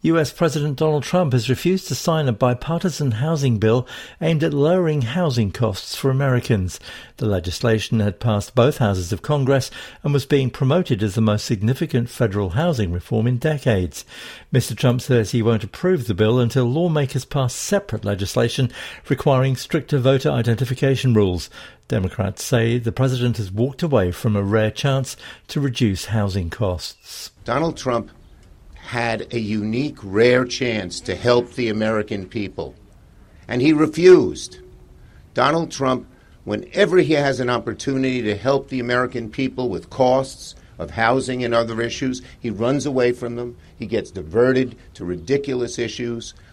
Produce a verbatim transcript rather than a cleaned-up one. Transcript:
U S President Donald Trump has refused to sign a bipartisan housing bill aimed at lowering housing costs for Americans. The legislation had passed both houses of Congress and was being promoted as the most significant federal housing reform in decades. Mister Trump says he won't approve the bill until lawmakers pass separate legislation requiring stricter voter identification rules. Democrats say the president has walked away from a rare chance to reduce housing costs. Donald Trump had a unique, rare chance to help the American people, and he refused. Donald Trump, whenever he has an opportunity to help the American people with costs of housing and other issues, he runs away from them. He gets diverted to ridiculous issues.